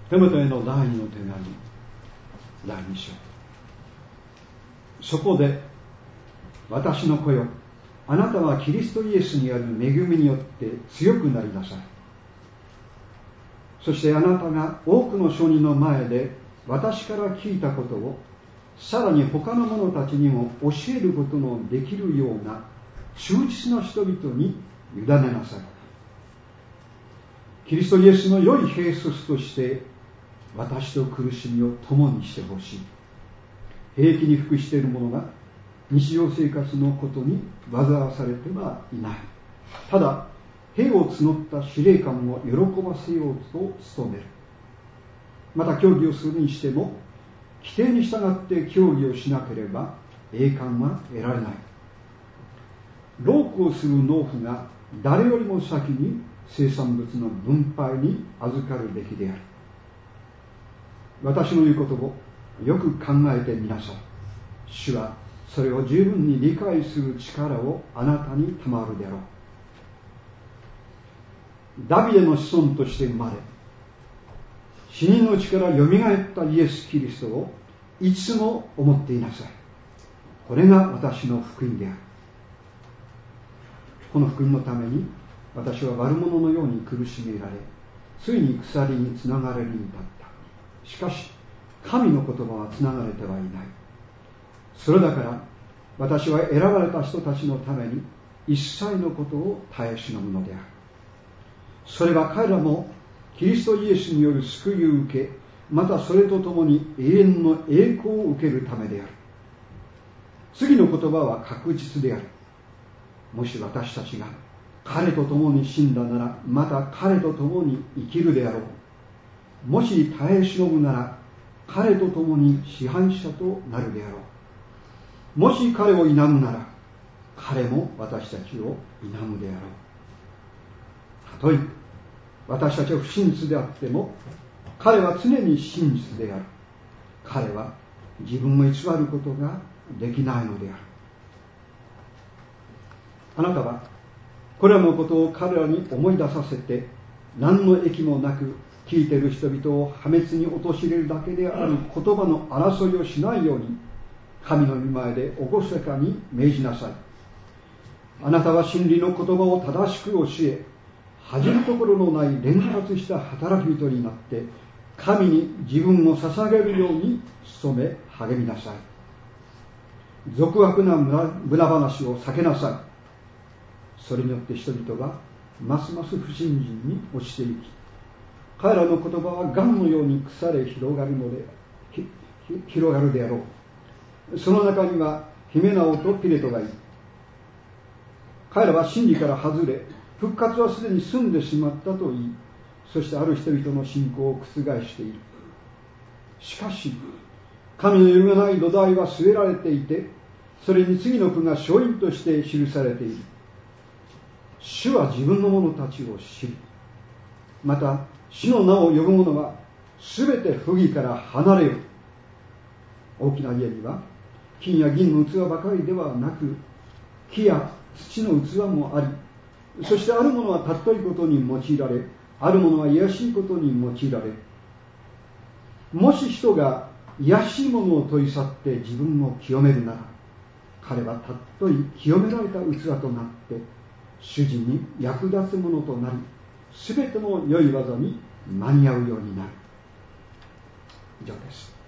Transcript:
テモテへの第2の手紙第2章。そこで、私の子よ、あなたはキリストイエスにある恵みによって強くなりなさい。そしてあなたが多くの証人の前で私から聞いたことをさらに他の者たちにも教えることのできるような忠実な人々に委ねなさい。キリストイエスの良い兵卒として私と苦しみを共にしてほしい。兵役に服している者が日常生活のことに煩わされてはいない。ただ兵を募った司令官を喜ばせようと努める。また競技をするにしても規定に従って競技をしなければ栄冠は得られない。労苦をする農夫が誰よりも先に生産物の分配に預かるべきである。私の言うことをよく考えてみなさい。主はそれを十分に理解する力をあなたに賜るであろう。ダビデの子孫として生まれ、死人のうちからよみがえったイエス・キリストをいつも思っていなさい。これが私の福音である。この福音のために私は悪者のように苦しめられ、ついに鎖につながれるに至った。しかし神の言葉はつながれてはいない。それだから私は選ばれた人たちのために一切のことを耐え忍ぶのである。それは彼らもキリストイエスによる救いを受け、またそれとともに永遠の栄光を受けるためである。次の言葉は確実である。もし私たちが彼と共に死んだなら、また彼と共に生きるであろう。もし耐え忍ぶなら、彼と共に支配者となるであろう。もし彼を否むなら、彼も私たちを否むであろう。たとえ私たちは不真実であっても、彼は常に真実である。彼は自分を偽ることができないのである。あなたはこれらのことを彼らに思い出させて、何の益もなく聞いている人々を破滅に陥れるだけである言葉の争いをしないように、神の御前で厳かに命じなさい。あなたは真理の言葉を正しく教え、恥じるところのない連発した働き人になって、神に自分を捧げるように努め励みなさい。俗悪な無駄話を避けなさい。それによって人々はますます不信心に落ちていき、彼らの言葉は癌のように腐れ広がるであろう。その中にはヒメナオとピレトがいる。彼らは真理から外れ、復活はすでに済んでしまったと言い、そしてある人々の信仰を覆している。しかし神の揺るがない土台は据えられていて、それに次の句が勝因として記されている。主は自分の者たちを知り、また主の名を呼ぶ者はすべて不義から離れよ。大きな家には金や銀の器ばかりではなく、木や土の器もあり、そしてあるものは尊いことに用いられ、あるものは卑しいことに用いられる。もし人が卑しいものを取り去って自分を清めるなら、彼は尊い清められた器となって主人に役立つものとなり、すべての良い技に間に合うようになる。以上です。